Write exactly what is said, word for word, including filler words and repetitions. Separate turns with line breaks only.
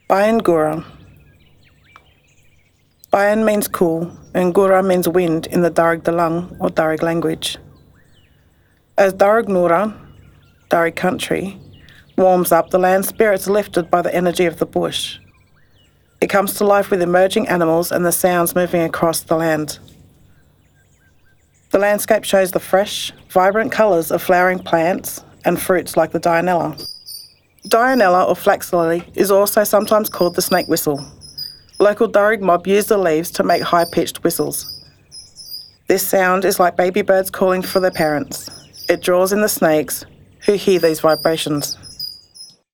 Bayan Gura. Bayan means cool, and Gura means wind in the Darug Dalang or Darug language. As Darug Nura, Darug country, warms up, the land spirits are lifted by the energy of the bush. It comes to life with emerging animals and the sounds moving across the land. The landscape shows the fresh, vibrant colours of flowering plants and fruits like the Dianella. Dianella or flax lily is also sometimes called the snake whistle. Local Darug mob use the leaves to make high-pitched whistles. This sound is like baby birds calling for their parents. It draws in the snakes, who hear these vibrations.